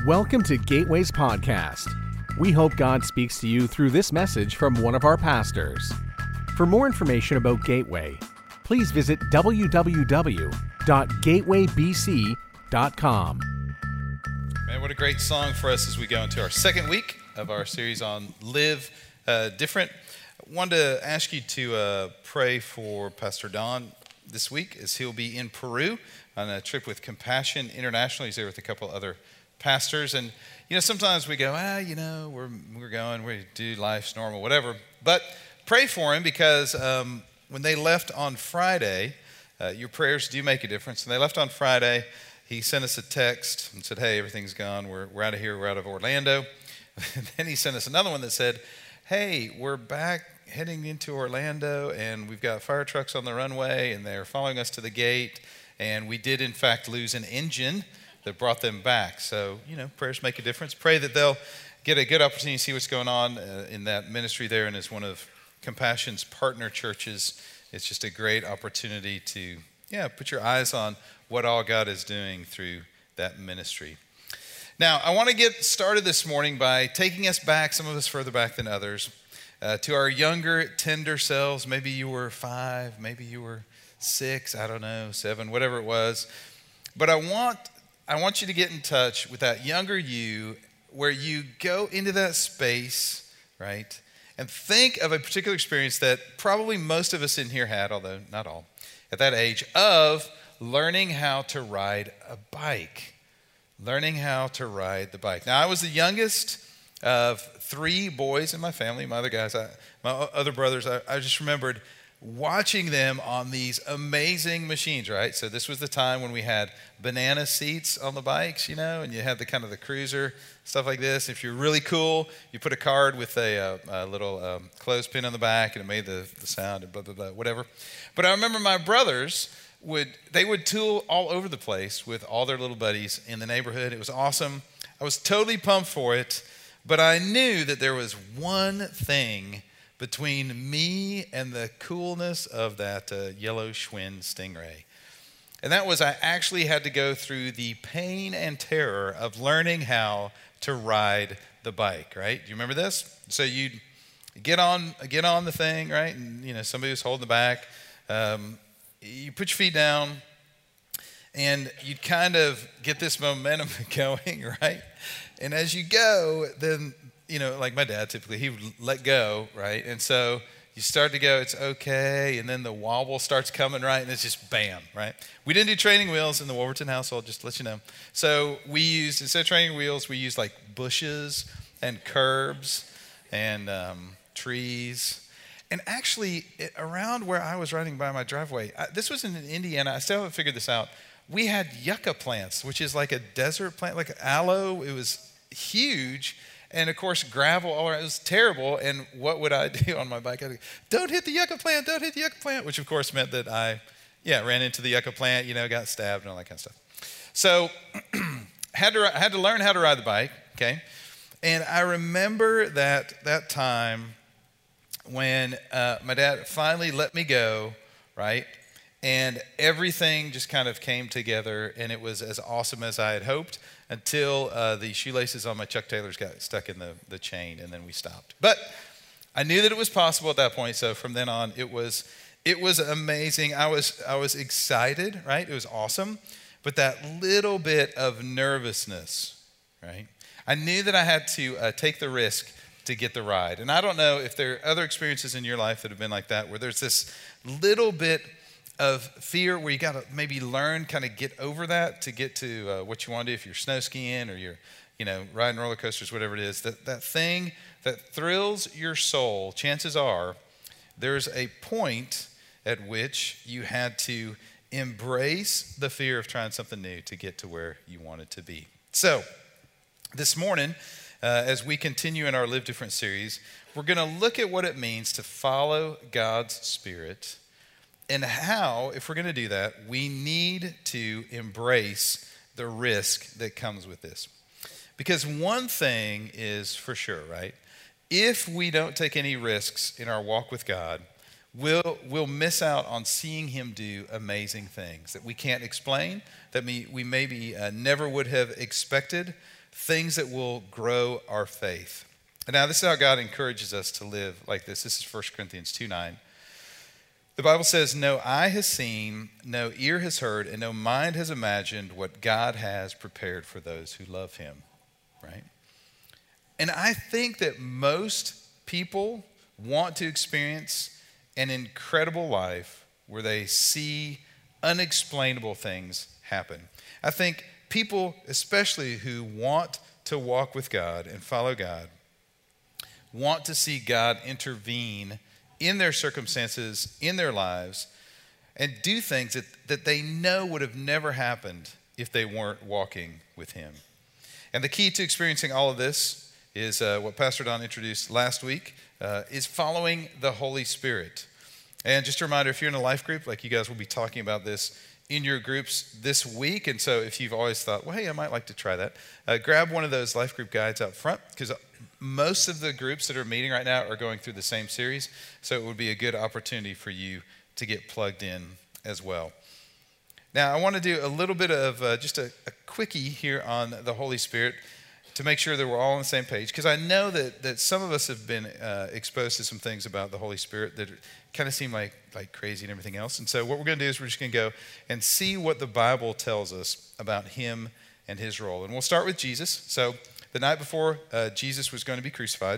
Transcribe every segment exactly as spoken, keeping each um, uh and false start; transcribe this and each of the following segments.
Welcome to Gateway's podcast. We hope God speaks to you through this message from one of our pastors. For more information about Gateway, please visit w w w dot gateway b c dot com. Man, what a great song for us as we go into our second week of our series on Live uh, Different. I wanted to ask you to uh, pray for Pastor Don this week as he'll be in Peru on a trip with Compassion International. He's there with a couple other pastors. And, you know, sometimes we go, ah, you know, we're we're going, we do life's normal, whatever. But pray for him because um, when they left on Friday, uh, your prayers do make a difference. And they left on Friday, he sent us a text and said, hey, everything's gone. We're, we're out of here. We're out of Orlando. And then he sent us another one that said, hey, we're back heading into Orlando, and we've got fire trucks on the runway, and they're following us to the gate. And we did, in fact, lose an engine that brought them back. So, you know, prayers make a difference. Pray that they'll get a good opportunity to see what's going on uh, in that ministry there, and as one of Compassion's partner churches, it's just a great opportunity to, yeah, put your eyes on what all God is doing through that ministry. Now, I want to get started this morning by taking us back, some of us further back than others, uh, to our younger, tender selves. Maybe you were five, maybe you were six, I don't know, seven, whatever it was. But I want I want you to get in touch with that younger you where you go into that space, right, and think of a particular experience that probably most of us in here had, although not all, at that age, of learning how to ride a bike. Learning how to ride the bike. Now, I was the youngest of three boys in my family. My other guys, I, my other brothers, I, I just remembered watching them on these amazing machines, right? So this was the time when we had banana seats on the bikes, you know, and you had the kind of the cruiser, stuff like this. If you're really cool, you put a card with a, uh, a little um, clothespin on the back, and it made the, the sound and blah, blah, blah, whatever. But I remember my brothers would, they would tool all over the place with all their little buddies in the neighborhood. It was awesome. I was totally pumped for it, but I knew that there was one thing between me and the coolness of that uh, yellow Schwinn Stingray. And that was I actually had to go through the pain and terror of learning how to ride the bike, right? Do you remember this? So you'd get on get on the thing, right? And, you know, somebody was holding the back. Um, you put your feet down, and you'd kind of get this momentum going, right? And as you go, then you know, like my dad typically, he would let go, right? And so you start to go, it's okay, and then the wobble starts coming, right? And it's just bam, right? We didn't do training wheels in the Wolverton household, just to let you know. So we used, instead of training wheels, we used like bushes and curbs and um, trees. And actually, it, around where I was riding by my driveway, I, this was in Indiana, I still haven't figured this out. We had yucca plants, which is like a desert plant, like aloe. It was huge. And of course, gravel all around. It was terrible. And what would I do on my bike? I'd go, don't hit the yucca plant, don't hit the yucca plant, which of course meant that I, yeah, ran into the yucca plant, you know, got stabbed and all that kind of stuff. So had to had to learn how to ride the bike, okay? And I remember that that time when uh, my dad finally let me go, right? And everything just kind of came together, and it was as awesome as I had hoped until uh, the shoelaces on my Chuck Taylors got stuck in the, the chain, and then we stopped. But I knew that it was possible at that point, so from then on, it was it was amazing. I was I was excited, right? It was awesome, but that little bit of nervousness, right? I knew that I had to uh, take the risk to get the ride. And I don't know if there are other experiences in your life that have been like that, where there's this little bit of fear where you got to maybe learn, kind of get over that to get to uh, what you want to do if you're snow skiing or you're, you know, riding roller coasters, whatever it is. That, that thing that thrills your soul, chances are there's a point at which you had to embrace the fear of trying something new to get to where you wanted to be. So this morning, uh, as we continue in our Live Different series, we're going to look at what it means to follow God's Spirit, and how, if we're going to do that, we need to embrace the risk that comes with this. Because one thing is for sure, right? If we don't take any risks in our walk with God, we'll, we'll miss out on seeing him do amazing things that we can't explain, that we, we maybe uh, never would have expected things that will grow our faith. And now this is how God encourages us to live like this. This is First Corinthians two nine. The Bible says, no eye has seen, no ear has heard, and no mind has imagined what God has prepared for those who love him, right? And I think that most people want to experience an incredible life where they see unexplainable things happen. I think people, especially who want to walk with God and follow God, want to see God intervene in their circumstances, in their lives, and do things that, that they know would have never happened if they weren't walking with him. And the key to experiencing all of this is uh, what Pastor Don introduced last week, uh, is following the Holy Spirit. And just a reminder, if you're in a life group, like you guys will be talking about this in your groups this week. And so if you've always thought, well, hey, I might like to try that, uh, grab one of those life group guides out front, because most of the groups that are meeting right now are going through the same series. So it would be a good opportunity for you to get plugged in as well. Now, I want to do a little bit of uh, just a, a quickie here on the Holy Spirit to make sure that we're all on the same page, because I know that, that some of us have been uh, exposed to some things about the Holy Spirit that kind of seem like, like crazy and everything else. And so what we're going to do is we're just going to go and see what the Bible tells us about him and his role. And we'll start with Jesus. So the night before uh, Jesus was going to be crucified,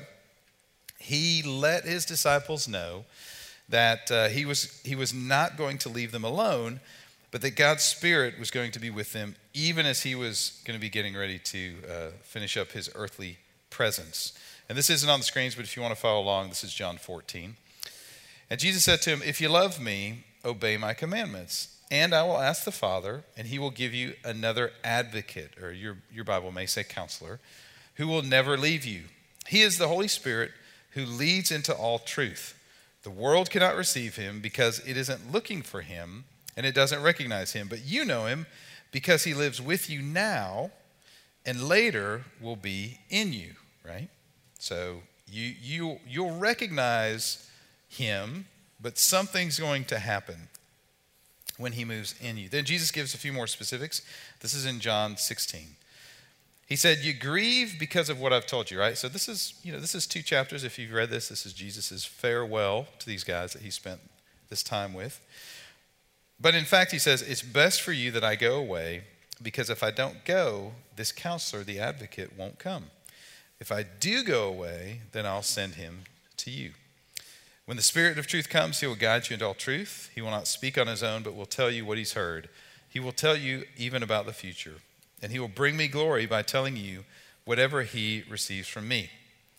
he let his disciples know that uh, he was he was not going to leave them alone, but that God's Spirit was going to be with them even as he was going to be getting ready to uh, finish up his earthly presence. And this isn't on the screens, but if you want to follow along, this is John fourteen. And Jesus said to him, if you love me, obey my commandments. And I will ask the Father, and he will give you another advocate, or your, your Bible may say counselor, who will never leave you. He is the Holy Spirit who leads into all truth. The world cannot receive him because it isn't looking for him, and it doesn't recognize him. But you know him because he lives with you now, and later will be in you, right? So you, you, you'll recognize him, but something's going to happen when he moves in you. Then Jesus gives a few more specifics. This is in John sixteen. He said, you grieve because of what I've told you, right? So this is, you know, this is two chapters. If you've read this, this is Jesus' farewell to these guys that he spent this time with. But in fact, he says, it's best for you that I go away, because if I don't go, this counselor, the advocate, won't come. If I do go away, then I'll send him to you. When the Spirit of truth comes, he will guide you into all truth. He will not speak on his own, but will tell you what he's heard. He will tell you even about the future. And he will bring me glory by telling you whatever he receives from me.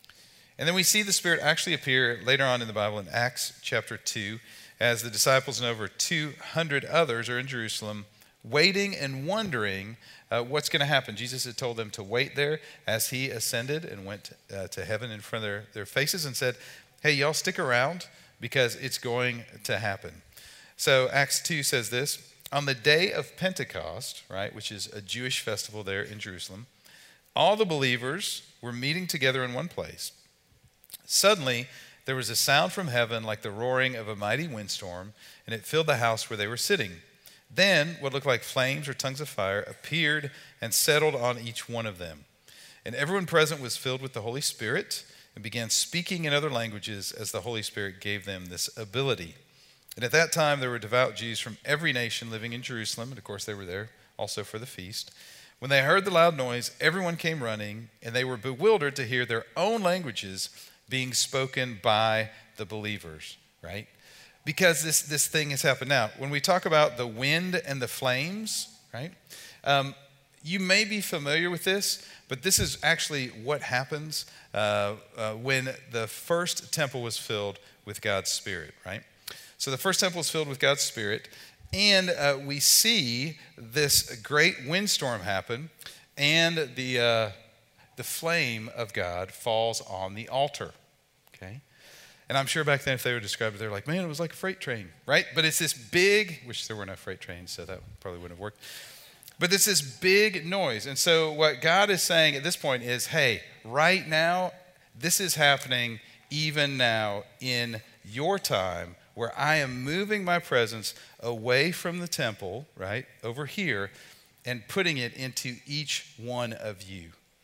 And then we see the Spirit actually appear later on in the Bible in Acts chapter two, as the disciples and over two hundred others are in Jerusalem waiting and wondering uh, what's going to happen. Jesus had told them to wait there as he ascended and went uh, to heaven in front of their, their faces and said, hey, y'all stick around because it's going to happen. So Acts two says this, on the day of Pentecost, right, which is a Jewish festival there in Jerusalem, all the believers were meeting together in one place. Suddenly, there was a sound from heaven like the roaring of a mighty windstorm, and it filled the house where they were sitting. Then what looked like flames or tongues of fire appeared and settled on each one of them. And everyone present was filled with the Holy Spirit and began speaking in other languages as the Holy Spirit gave them this ability. And at that time there were devout Jews from every nation living in Jerusalem, and of course they were there also for the feast. When they heard the loud noise, everyone came running, and they were bewildered to hear their own languages being spoken by the believers, right? Because this, this thing has happened. Now, when we talk about the wind and the flames, right? Um, you may be familiar with this, but this is actually what happens uh, uh, when the first temple was filled with God's Spirit, right? So the first temple is filled with God's Spirit, and uh, we see this great windstorm happen, and the uh, the flame of God falls on the altar, okay? And I'm sure back then if they were described it, they're like, man, it was like a freight train, right? But it's this big, which there were no freight trains, so that probably wouldn't have worked. But it's this big noise. And so what God is saying at this point is, hey, right now, this is happening even now in your time, where I am moving my presence away from the temple, right, over here, and putting it into each one of you,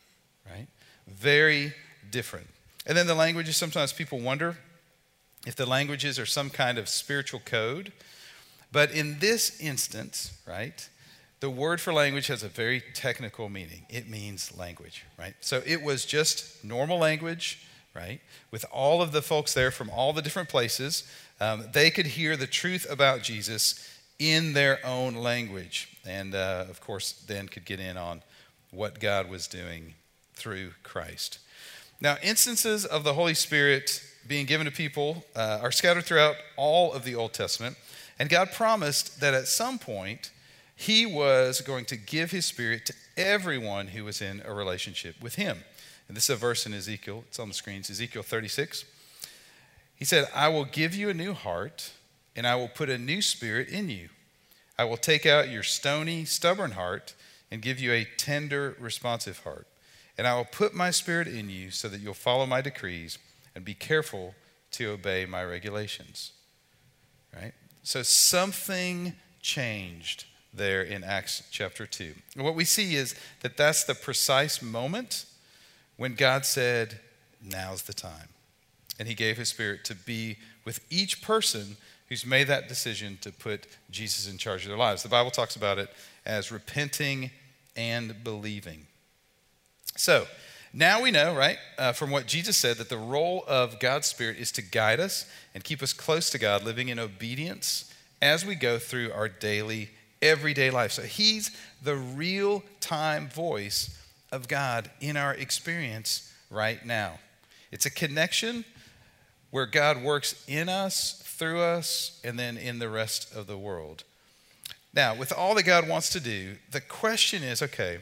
right? Very different. And then the languages, sometimes people wonder if the languages are some kind of spiritual code. But in this instance, right, the word for language has a very technical meaning. It means language, right? So it was just normal language, right? With all of the folks there from all the different places, um, they could hear the truth about Jesus in their own language. And uh, of course, then could get in on what God was doing through Christ. Now, instances of the Holy Spirit being given to people uh, are scattered throughout all of the Old Testament. And God promised that at some point, he was going to give his Spirit to everyone who was in a relationship with him. And this is a verse in Ezekiel. It's on the screens, Ezekiel thirty-six. He said, I will give you a new heart, and I will put a new spirit in you. I will take out your stony, stubborn heart and give you a tender, responsive heart. And I will put my Spirit in you so that you'll follow my decrees and be careful to obey my regulations. Right? So something changed there in Acts chapter two. And what we see is that that's the precise moment when God said, now's the time. And he gave his Spirit to be with each person who's made that decision to put Jesus in charge of their lives. The Bible talks about it as repenting and believing. So now we know, right, uh, from what Jesus said, that the role of God's Spirit is to guide us and keep us close to God, living in obedience as we go through our daily, everyday life. So he's the real-time voice of God in our experience right now. It's a connection where God works in us, through us, and then in the rest of the world. Now, with all that God wants to do, the question is, okay,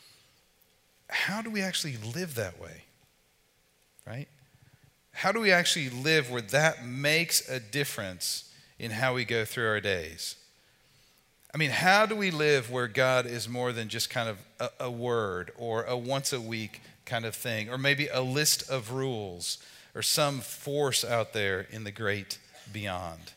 how do we actually live that way, right? How do we actually live where that makes a difference in how we go through our days? I mean, how do we live where God is more than just kind of a, a word or a once a week kind of thing, or maybe a list of rules or some force out there in the great beyond?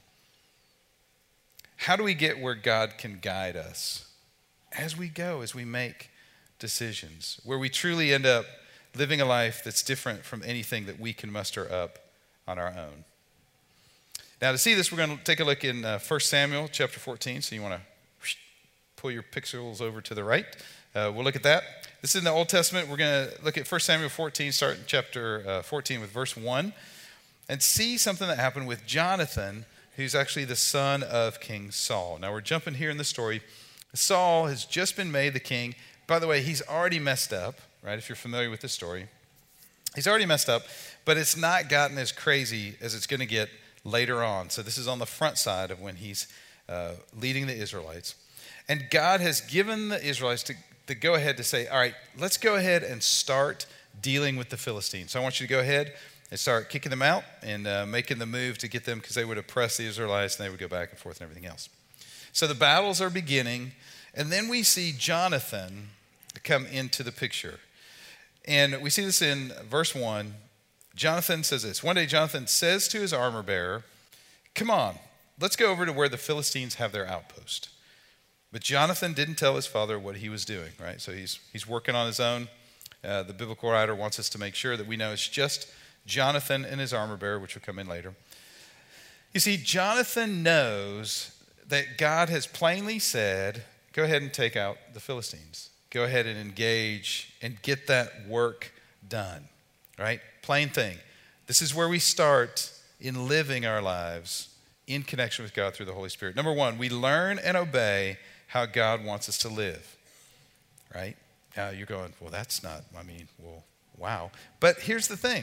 How do we get where God can guide us as we go, as we make decisions, where we truly end up living a life that's different from anything that we can muster up on our own? Now, to see this, we're going to take a look in uh, First Samuel chapter fourteen. So you want to pull your pixels over to the right. Uh, we'll look at that. This is in the Old Testament. We're going to look at First Samuel fourteen, start in chapter uh, fourteen with verse one, and see something that happened with Jonathan, who's actually the son of King Saul. Now, we're jumping here in the story. Saul has just been made the king. By the way, he's already messed up, right? If you're familiar with the story. He's already messed up, but it's not gotten as crazy as it's going to get later on. So this is on the front side of when he's uh, leading the Israelites. And God has given the Israelites to, to go ahead to say, all right, let's go ahead and start dealing with the Philistines. So I want you to go ahead and start kicking them out and uh, making the move to get them, because they would oppress the Israelites and they would go back and forth and everything else. So the battles are beginning, and then we see Jonathan come into the picture. And we see this in verse one. Jonathan says this. One day Jonathan says to his armor bearer, come on, let's go over to where the Philistines have their outpost. But Jonathan didn't tell his father what he was doing, right? So he's he's working on his own. Uh, the biblical writer wants us to make sure that we know it's just Jonathan and his armor bearer, which will come in later. You see, Jonathan knows that God has plainly said, go ahead and take out the Philistines. Go ahead and engage and get that work done, right? Plain thing. This is where we start in living our lives in connection with God through the Holy Spirit. Number one, we learn and obey how God wants us to live, right? Now you're going, well, that's not, I mean, well, wow. But here's the thing.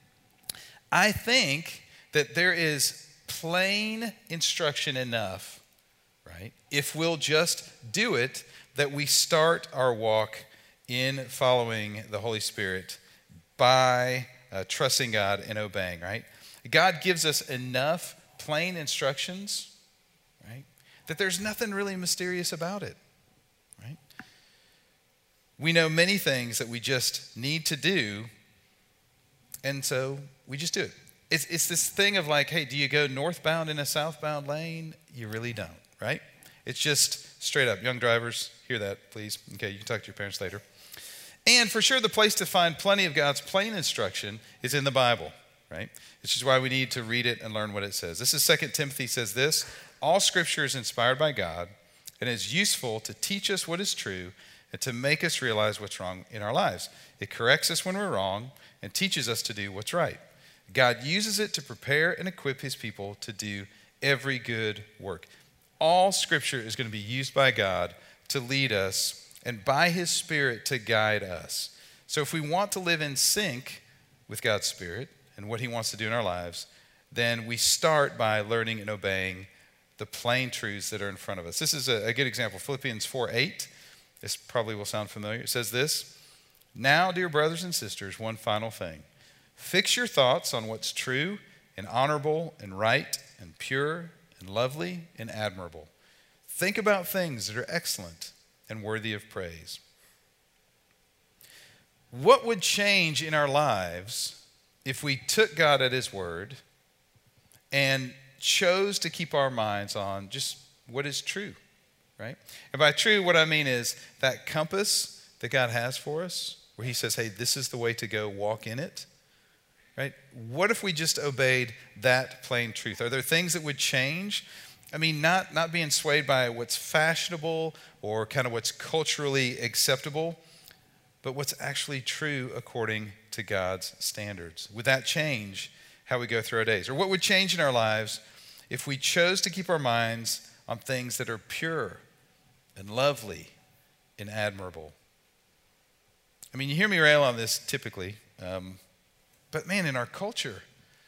I think that there is plain instruction enough, right? If we'll just do it, that we start our walk in following the Holy Spirit by uh, trusting God and obeying, right? God gives us enough plain instructions, right, that there's nothing really mysterious about it, right? We know many things that we just need to do, and so we just do it. It's, it's this thing of like, hey, do you go northbound in a southbound lane? You really don't, right? It's just straight up. Young drivers, hear that, please. Okay, you can talk to your parents later. And for sure, the place to find plenty of God's plain instruction is in the Bible, right? Which is why we need to read it and learn what it says. This is Second Timothy says this, all scripture is inspired by God and is useful to teach us what is true and to make us realize what's wrong in our lives. It corrects us when we're wrong and teaches us to do what's right. God uses it to prepare and equip his people to do every good work. All scripture is going to be used by God to lead us and by his Spirit to guide us. So if we want to live in sync with God's Spirit and what he wants to do in our lives, then we start by learning and obeying the plain truths that are in front of us. This is a, a good example. Philippians four eight. This probably will sound familiar. It says this, now, dear brothers and sisters, one final thing. Fix your thoughts on what's true and honorable and right and pure and lovely and admirable. Think about things that are excellent and worthy of praise. What would change in our lives if we took God at his word and chose to keep our minds on just what is true, right? And by true, what I mean is that compass that God has for us, where he says, hey, this is the way to go, walk in it, right? What if we just obeyed that plain truth? Are there things that would change? I mean, not, not being swayed by what's fashionable or kind of what's culturally acceptable, but what's actually true according to God's standards. Would that change how we go through our days? Or what would change in our lives if we chose to keep our minds on things that are pure and lovely and admirable? I mean, you hear me rail on this typically, um, but man, in our culture,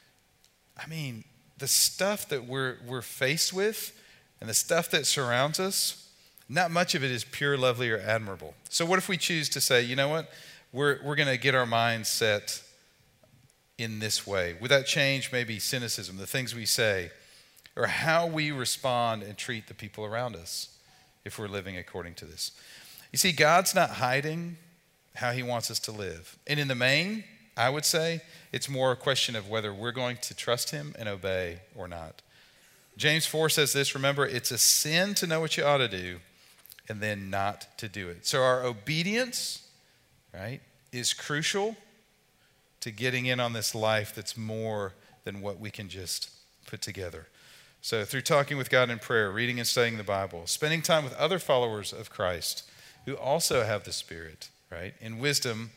I mean, the stuff that we're we're faced with and the stuff that surrounds us, not much of it is pure, lovely, or admirable. So what if we choose to say, you know what, we're we're going to get our minds set in this way? Would that change maybe cynicism, the things we say, or how we respond and treat the people around us if we're living according to this? You see, God's not hiding how he wants us to live. And in the main, I would say it's more a question of whether we're going to trust him and obey or not. James four says this, remember, it's a sin to know what you ought to do and then not to do it. So our obedience, right, is crucial to getting in on this life that's more than what we can just put together. So through talking with God in prayer, reading and studying the Bible, spending time with other followers of Christ who also have the Spirit, right, in wisdom,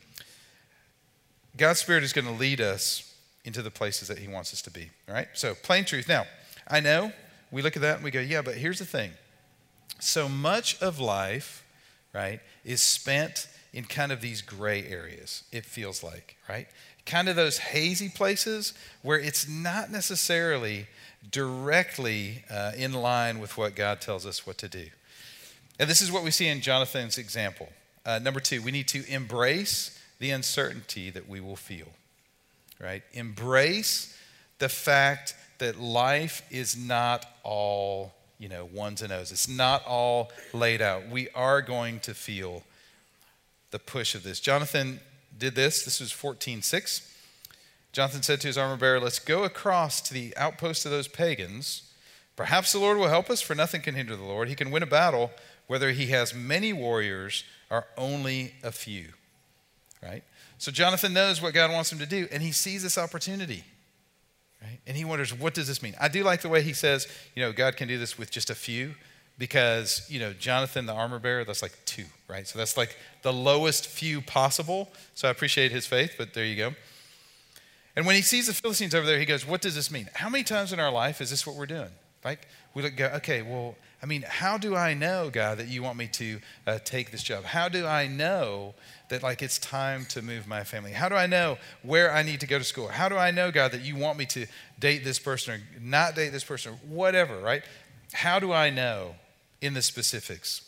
God's Spirit is going to lead us into the places that he wants us to be, all right? So plain truth. Now, I know we look at that and we go, yeah, but here's the thing. So much of life, right, is spent in kind of these gray areas, it feels like, right? Kind of those hazy places where it's not necessarily directly uh, in line with what God tells us what to do. And this is what we see in Jonathan's example. Uh, number two, we need to embrace the uncertainty that we will feel, right? Embrace the fact that life is not all, you know, ones and O's. It's not all laid out. We are going to feel the push of this. Jonathan did this. This was fourteen six. Jonathan said to his armor bearer, let's go across to the outpost of those pagans. Perhaps the Lord will help us, for nothing can hinder the Lord. He can win a battle, whether he has many warriors or only a few. Right? So Jonathan knows what God wants him to do, and he sees this opportunity, right? And he wonders, what does this mean? I do like the way he says, you know, God can do this with just a few, because, you know, Jonathan, the armor bearer, that's like two, right? So that's like the lowest few possible. So I appreciate his faith, but there you go. And when he sees the Philistines over there, he goes, what does this mean? How many times in our life is this what we're doing? Like, we look, go, okay, well, I mean, how do I know, God, that you want me to uh, take this job? How do I know that, like, it's time to move my family? How do I know where I need to go to school? How do I know, God, that you want me to date this person or not date this person or whatever, right? How do I know in the specifics?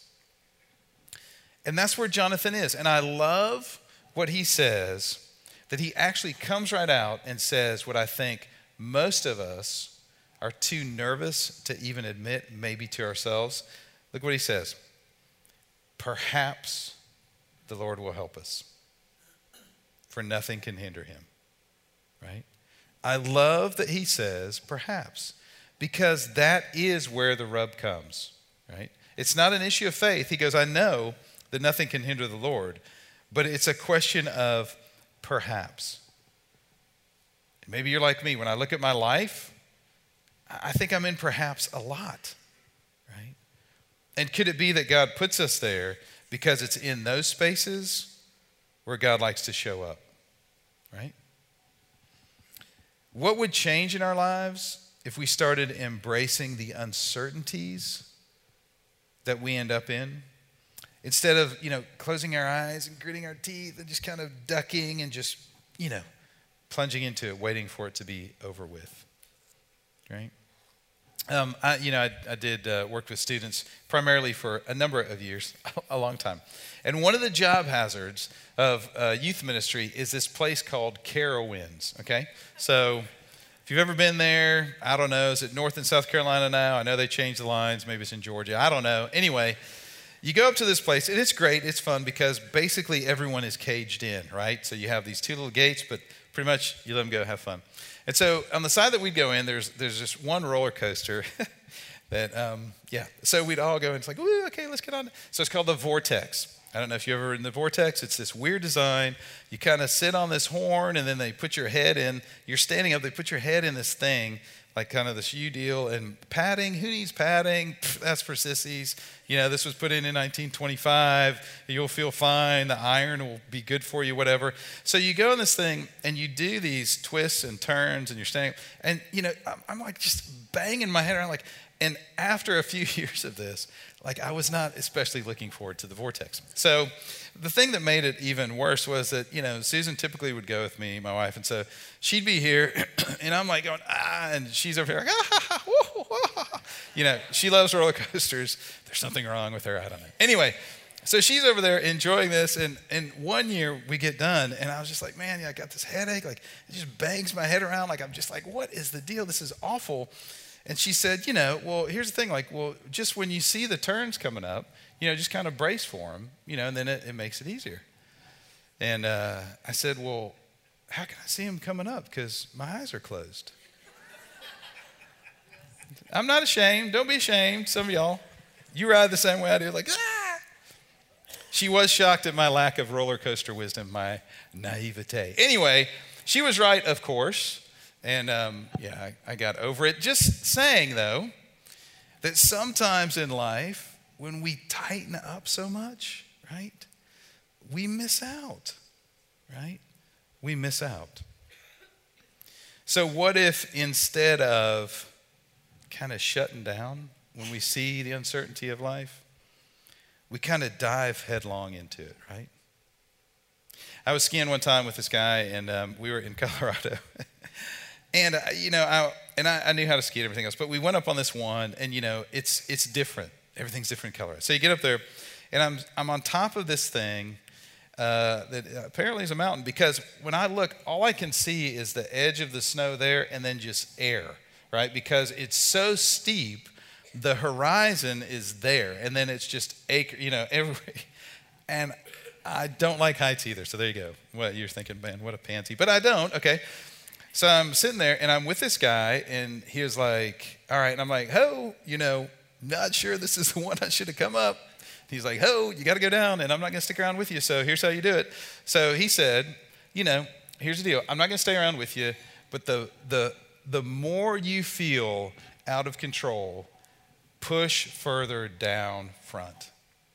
And that's where Jonathan is. And I love what he says, that he actually comes right out and says what I think most of us are too nervous to even admit, maybe to ourselves. Look what he says. Perhaps the Lord will help us, for nothing can hinder him, right? I love that he says perhaps, because that is where the rub comes, right? It's not an issue of faith. He goes, I know that nothing can hinder the Lord, but it's a question of perhaps. Maybe you're like me. When I look at my life, I think I'm in perhaps a lot, right? And could it be that God puts us there because it's in those spaces where God likes to show up, right? What would change in our lives if we started embracing the uncertainties that we end up in? Instead of, you know, closing our eyes and gritting our teeth and just kind of ducking and just, you know, plunging into it, waiting for it to be over with, right? Um, I, you know, I, I did uh, work with students primarily for a number of years, a long time. And one of the job hazards of uh, youth ministry is this place called Carowinds, okay? So if you've ever been there, I don't know, is it North and South Carolina now? I know they changed the lines, maybe it's in Georgia, I don't know. Anyway, you go up to this place, and it's great, it's fun, because basically everyone is caged in, right? So you have these two little gates, but pretty much you let them go, have fun. And so on the side that we'd go in, there's there's just one roller coaster that, um, yeah. So we'd all go, and it's like, ooh, okay, let's get on. So it's called the Vortex. I don't know if you've ever in the Vortex. It's this weird design. You kind of sit on this horn, and then they put your head in. You're standing up. They put your head in this thing, like kind of this U deal. And padding, who needs padding? Pff, that's for sissies. You know, this was put in in nineteen twenty-five. You'll feel fine. The iron will be good for you, whatever. So you go in this thing, and you do these twists and turns, and you're standing. And, you know, I'm, I'm like just banging my head around. like. And after a few years of this, like I was not especially looking forward to the Vortex. So the thing that made it even worse was that, you know, Susan typically would go with me, my wife, and so she'd be here, and I'm like going, ah, and she's over here like, ah, woo, woo. You know, she loves roller coasters. There's something wrong with her, I don't know. Anyway, so she's over there enjoying this, and, and one year we get done, and I was just like, man, yeah, I got this headache, like it just bangs my head around, like I'm just like, what is the deal? This is awful. And she said, you know, well, here's the thing, like, well, just when you see the turns coming up, you know, just kind of brace for them, you know, and then it, it makes it easier. And uh, I said, well, how can I see them coming up? Because my eyes are closed. I'm not ashamed. Don't be ashamed. Some of y'all, you ride the same way I do, like, ah. She was shocked at my lack of roller coaster wisdom, my naivete. Anyway, she was right, of course. And um, yeah, I, I got over it. Just saying, though, that sometimes in life, when we tighten up so much, right, we miss out, right? We miss out. So what if instead of kind of shutting down when we see the uncertainty of life, we kind of dive headlong into it, right? I was skiing one time with this guy, and um, we were in Colorado. And, uh, you know, I, and I, I knew how to ski and everything else, but we went up on this one, and, you know, it's it's different. Everything's different in Colorado. So you get up there, and I'm I'm on top of this thing uh, that apparently is a mountain, because when I look, all I can see is the edge of the snow there and then just air, right? Because it's so steep, the horizon is there, and then it's just acre, you know, every, and I don't like heights either, so there you go. Well, you're thinking, man, what a pansy, but I don't, okay. So I'm sitting there, and I'm with this guy, and he was like, all right. And I'm like, ho, you know, not sure this is the one I should have come up. He's like, ho, you got to go down, and I'm not going to stick around with you, so here's how you do it. So he said, you know, here's the deal. I'm not going to stay around with you, but the the the more you feel out of control, push further down front.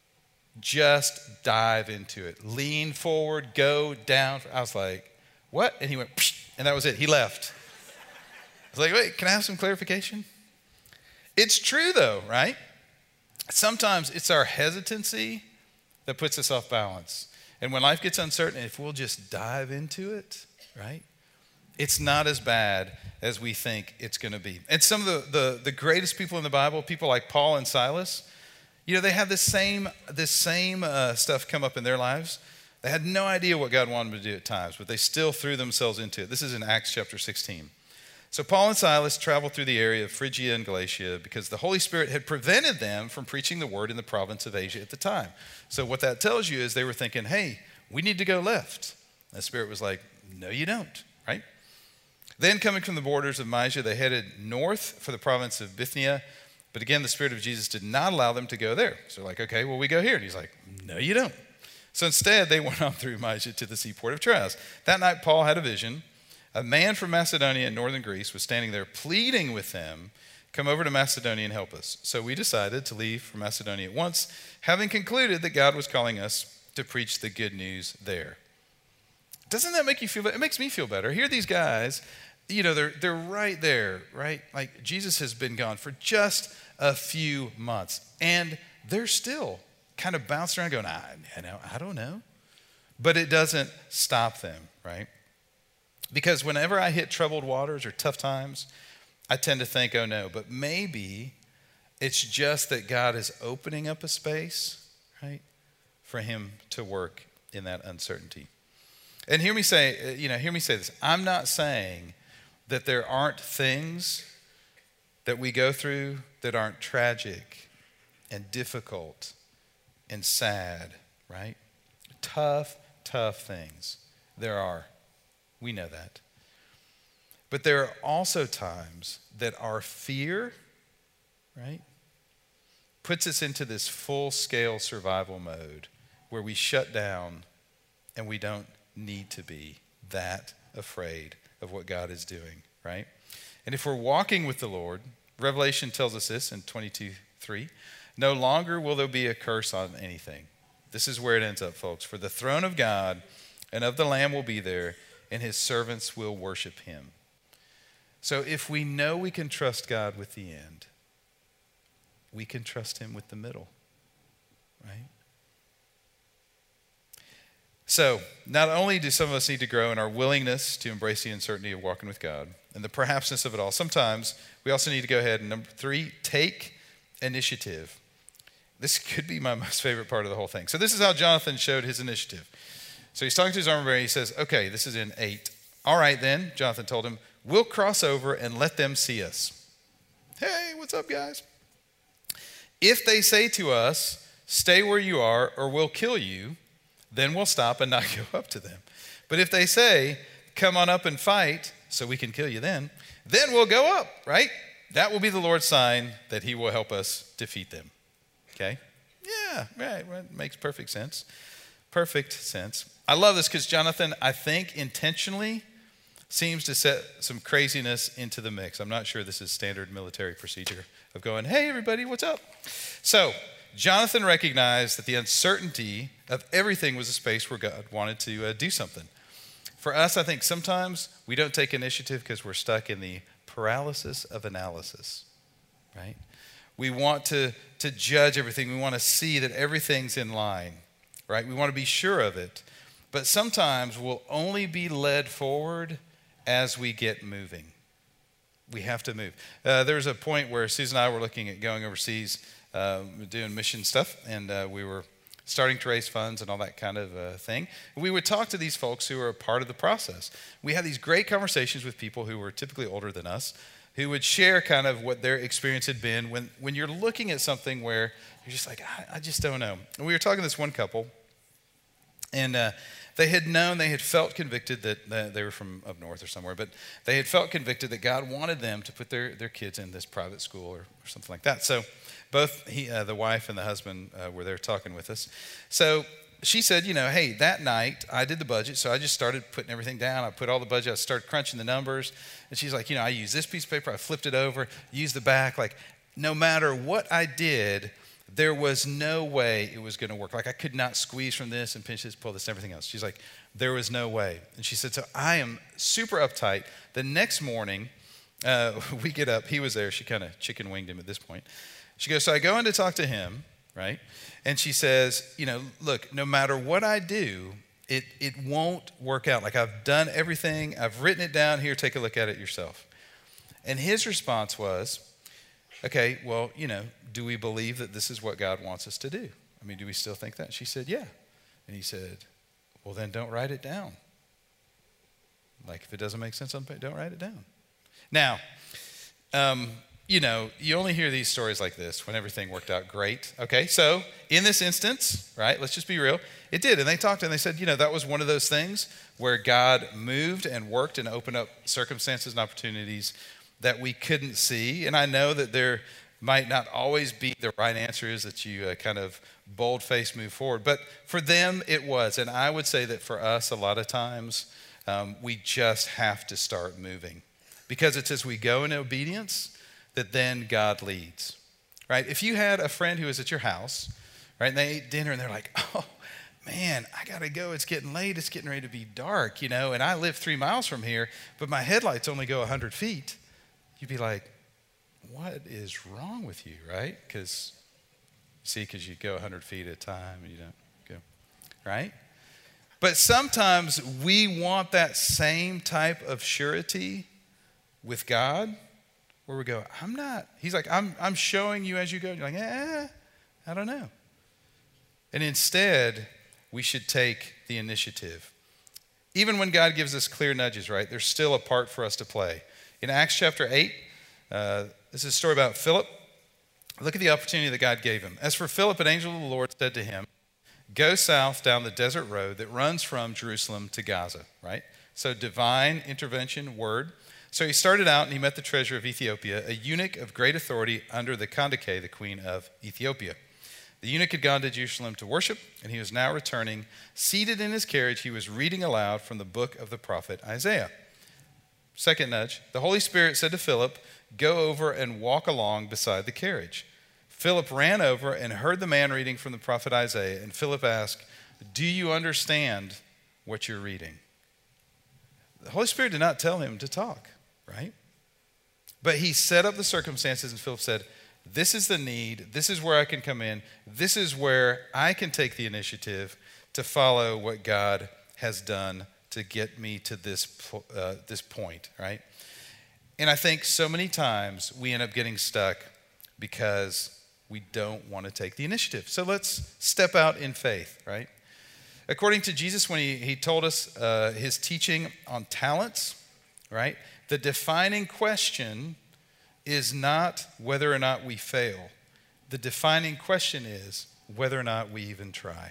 Just dive into it. Lean forward, go down. I was like, what? And he went, psh, and that was it. He left. I was like, wait, can I have some clarification? It's true, though, right? Sometimes it's our hesitancy that puts us off balance. And when life gets uncertain, if we'll just dive into it, right, it's not as bad as we think it's going to be. And some of the, the, the greatest people in the Bible, people like Paul and Silas, you know, they had this same, this same uh, stuff come up in their lives. They had no idea what God wanted them to do at times, but they still threw themselves into it. This is in Acts chapter sixteen. So Paul and Silas traveled through the area of Phrygia and Galatia because the Holy Spirit had prevented them from preaching the word in the province of Asia at the time. So what that tells you is they were thinking, hey, we need to go left. And the Spirit was like, no, you don't, right? Then coming from the borders of Mysia, they headed north for the province of Bithynia. But again, the Spirit of Jesus did not allow them to go there. So they're like, okay, well, we go here. And he's like, no, you don't. So instead, they went on through Mysia to the seaport of Troas. That night, Paul had a vision. A man from Macedonia in northern Greece was standing there pleading with them, come over to Macedonia and help us. So we decided to leave for Macedonia at once, having concluded that God was calling us to preach the good news there. Doesn't that make you feel better? It makes me feel better. Here these guys, you know, they're, they're right there, right? Like Jesus has been gone for just a few months, and they're still kind of bouncing around going, I, you know, I don't know. But it doesn't stop them, right? Because whenever I hit troubled waters or tough times, I tend to think, oh no, but maybe it's just that God is opening up a space, right, for him to work in that uncertainty. And hear me say, you know, hear me say this. I'm not saying that there aren't things that we go through that aren't tragic and difficult and sad, right? Tough, tough things. There are. We know that. But there are also times that our fear, right, puts us into this full-scale survival mode where we shut down and we don't need to be that afraid of what God is doing, right? And if we're walking with the Lord, Revelation tells us this in twenty-two three, no longer will there be a curse on anything. This is where it ends up, folks. For the throne of God and of the Lamb will be there, and his servants will worship him. So if we know we can trust God with the end, we can trust him with the middle, right? So not only do some of us need to grow in our willingness to embrace the uncertainty of walking with God and the perhapsness of it all, sometimes we also need to go ahead and, number three, take initiative. This could be my most favorite part of the whole thing. So this is how Jonathan showed his initiative. So he's talking to his armor bearer. He says, okay, this is in eight. All right then, Jonathan told him, we'll cross over and let them see us. Hey, what's up, guys? If they say to us, stay where you are or we'll kill you, then we'll stop and not go up to them. But if they say, come on up and fight so we can kill you then, then we'll go up, right? That will be the Lord's sign that he will help us defeat them. Okay? Yeah, right. Right. Makes perfect sense. Perfect sense. I love this because Jonathan, I think, intentionally seems to set some craziness into the mix. I'm not sure this is standard military procedure of going, hey, everybody, what's up? So Jonathan recognized that the uncertainty of everything was a space where God wanted to uh, do something. For us, I think sometimes we don't take initiative because we're stuck in the paralysis of analysis, right? We want to, to judge everything. We want to see that everything's in line, right? We want to be sure of it. But sometimes we'll only be led forward as we get moving. We have to move. Uh, there was a point where Susan and I were looking at going overseas, uh, doing mission stuff, and uh, we were starting to raise funds and all that kind of uh, thing. We would talk to these folks who were a part of the process. We had these great conversations with people who were typically older than us, who would share kind of what their experience had been when, when you're looking at something where you're just like, I, I just don't know. And we were talking to this one couple, and uh, they had known, they had felt convicted that uh, they were from up north or somewhere, but they had felt convicted that God wanted them to put their, their kids in this private school or, or something like that. So both he, uh, the wife and the husband uh, were there talking with us. So she said, you know, hey, that night I did the budget, so I just started putting everything down. I put all the budget, I started crunching the numbers. And she's like, you know, I used this piece of paper, I flipped it over, used the back. Like, no matter what I did, there was no way it was going to work. Like, I could not squeeze from this and pinch this, pull this, and everything else. She's like, there was no way. And she said, so I am super uptight. The next morning, uh, we get up. He was there. She kind of chicken winged him at this point. She goes, so I go in to talk to him, right? And she says, you know, look, no matter what I do, it it won't work out. Like, I've done everything. I've written it down here. Take a look at it yourself. And his response was, okay, well, you know, do we believe that this is what God wants us to do? I mean, do we still think that? She said, yeah. And he said, well, then don't write it down. Like, if it doesn't make sense, don't write it down. Now, um, you know, you only hear these stories like this when everything worked out great. Okay, so in this instance, right, let's just be real, it did. And they talked and they said, you know, that was one of those things where God moved and worked and opened up circumstances and opportunities that we couldn't see. And I know that there might not always be the right answer is that you uh, kind of bold-faced move forward. But for them, it was. And I would say that for us, a lot of times, um, we just have to start moving. Because it's as we go in obedience that then God leads, right? If you had a friend who was at your house, right, and they ate dinner and they're like, oh, man, I got to go. It's getting late. It's getting ready to be dark, you know, and I live three miles from here, but my headlights only go one hundred feet. You'd be like, what is wrong with you, right? Because, see, because you go one hundred feet at a time and you don't go, right? But sometimes we want that same type of surety with God where we go, I'm not, he's like, I'm I'm showing you as you go. And you're like, eh, I don't know. And instead, we should take the initiative. Even when God gives us clear nudges, right, there's still a part for us to play. In Acts chapter eight, uh, this is a story about Philip. Look at the opportunity that God gave him. As for Philip, an angel of the Lord said to him, go south down the desert road that runs from Jerusalem to Gaza, right? So divine intervention, word. So he started out and he met the treasurer of Ethiopia, a eunuch of great authority under the Candace, the queen of Ethiopia. The eunuch had gone to Jerusalem to worship, and he was now returning. Seated in his carriage, he was reading aloud from the book of the prophet Isaiah. Second nudge, the Holy Spirit said to Philip, go over and walk along beside the carriage. Philip ran over and heard the man reading from the prophet Isaiah, and Philip asked, do you understand what you're reading? The Holy Spirit did not tell him to talk, right? But he set up the circumstances, and Philip said, this is the need. This is where I can come in. This is where I can take the initiative to follow what God has done to get me to this, uh, this point, right? And I think so many times we end up getting stuck because we don't want to take the initiative. So let's step out in faith, right? According to Jesus, when he, he told us uh, his teaching on talents, right? The defining question is not whether or not we fail. The defining question is whether or not we even try.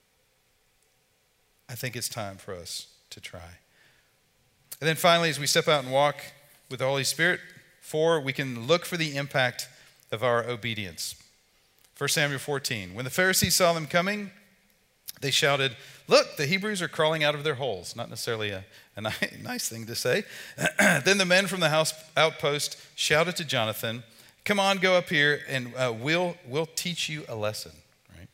I think it's time for us to try. And then finally, as we step out and walk with the Holy Spirit, four, we can look for the impact of our obedience. First Samuel fourteen, when the Pharisees saw them coming, they shouted, look, the Hebrews are crawling out of their holes. Not necessarily a, a nice thing to say. Then the men from the house outpost shouted to Jonathan, come on, go up here, and uh, we'll, we'll teach you a lesson. Right?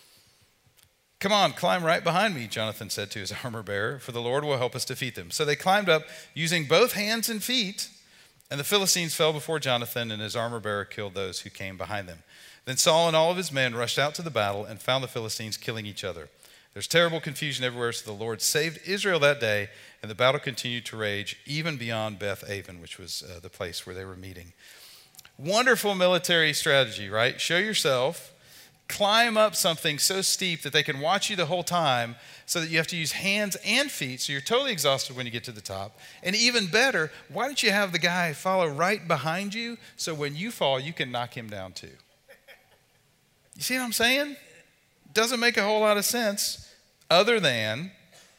Come on, climb right behind me, Jonathan said to his armor bearer, for the Lord will help us defeat them. So they climbed up using both hands and feet, and the Philistines fell before Jonathan, and his armor bearer killed those who came behind them. Then Saul and all of his men rushed out to the battle and found the Philistines killing each other. There's terrible confusion everywhere, so the Lord saved Israel that day, and the battle continued to rage even beyond Beth Aven, which was uh, the place where they were meeting. Wonderful military strategy, right? Show yourself, climb up something so steep that they can watch you the whole time so that you have to use hands and feet, so you're totally exhausted when you get to the top. And even better, why don't you have the guy follow right behind you so when you fall, you can knock him down too? You see what I'm saying? Doesn't make a whole lot of sense. Other than,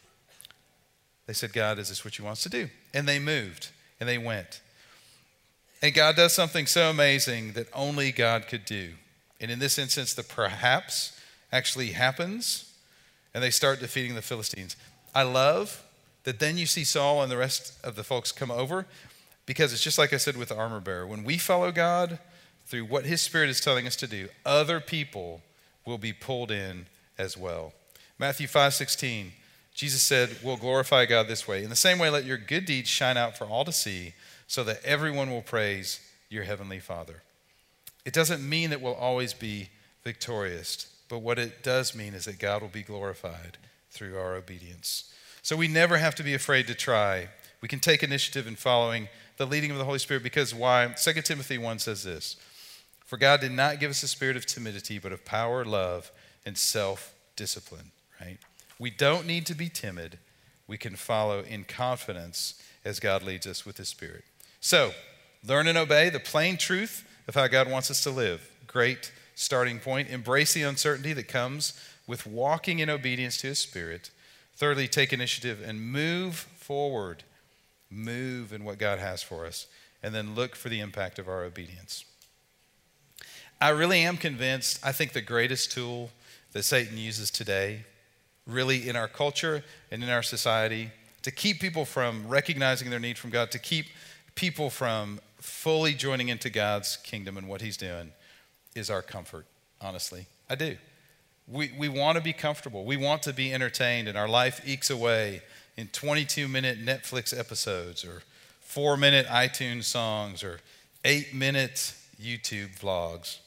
they said, God, is this what you want us to do? And they moved, and they went. And God does something so amazing that only God could do. And in this instance, the perhaps actually happens, and they start defeating the Philistines. I love that then you see Saul and the rest of the folks come over, because it's just like I said with the armor bearer. When we follow God through what his Spirit is telling us to do, other people will be pulled in as well. Matthew five sixteen, Jesus said, we'll glorify God this way. In the same way, let your good deeds shine out for all to see, so that everyone will praise your heavenly Father. It doesn't mean that we'll always be victorious, but what it does mean is that God will be glorified through our obedience. So we never have to be afraid to try. We can take initiative in following the leading of the Holy Spirit, because why? Second Timothy one says this, for God did not give us a spirit of timidity, but of power, love, and self-discipline, right? We don't need to be timid. We can follow in confidence as God leads us with his Spirit. So, learn and obey the plain truth of how God wants us to live. Great starting point. Embrace the uncertainty that comes with walking in obedience to his Spirit. Thirdly, take initiative and move forward. Move in what God has for us. And then look for the impact of our obedience. I really am convinced, I think the greatest tool that Satan uses today, really in our culture and in our society, to keep people from recognizing their need from God, to keep people from fully joining into God's kingdom and what he's doing, is our comfort, honestly. I do. We we want to be comfortable. We want to be entertained, and our life ekes away in twenty-two minute Netflix episodes or four minute iTunes songs or eight minute YouTube vlogs.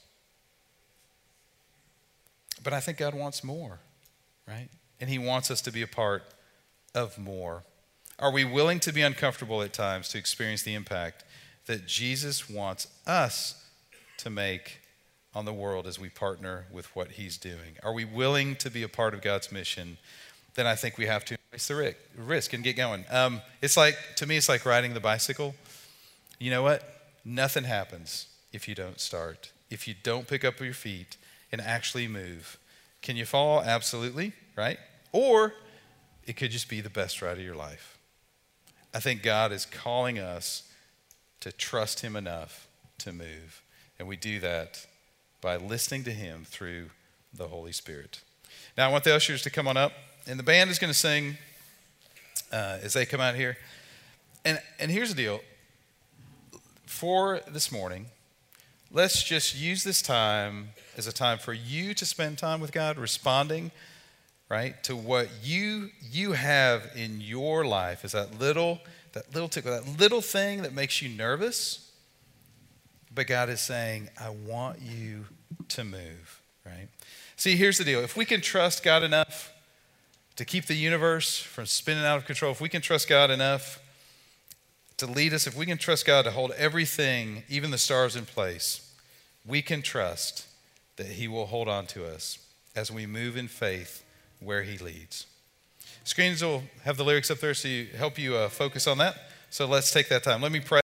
But I think God wants more, right? And he wants us to be a part of more. Are we willing to be uncomfortable at times to experience the impact that Jesus wants us to make on the world as we partner with what he's doing? Are we willing to be a part of God's mission? Then I think we have to embrace the risk and get going. Um, it's like, to me, it's like riding the bicycle. You know what? Nothing happens if you don't start. If you don't pick up your feet and actually move. Can you fall? Absolutely, right? Or it could just be the best ride of your life. I think God is calling us to trust him enough to move. And we do that by listening to him through the Holy Spirit. Now I want the ushers to come on up, and the band is going to sing uh, as they come out here. And, and here's the deal. For this morning, let's just use this time as a time for you to spend time with God, responding, right, to what you you have in your life is that little, that little tickle, that little thing that makes you nervous. But God is saying, I want you to move, right? See, here's the deal. If we can trust God enough to keep the universe from spinning out of control, if we can trust God enough to lead us, if we can trust God to hold everything, even the stars, in place, we can trust that he will hold on to us as we move in faith where he leads. Screens will have the lyrics up there so you help you uh, focus on that. So let's take that time. Let me pray.